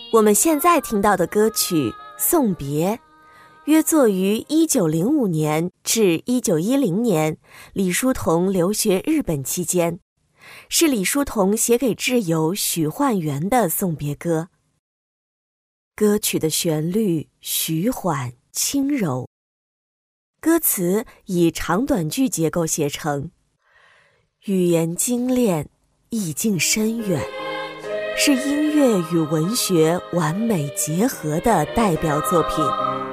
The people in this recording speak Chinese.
我们现在听到的歌曲《送别》，约作于1905年至1910年李叔同留学日本期间，是李叔同写给挚友许幻园的送别歌。歌曲的旋律徐缓轻柔，歌词以长短句结构写成，语言精炼，意境深远，是音乐与文学完美结合的代表作品。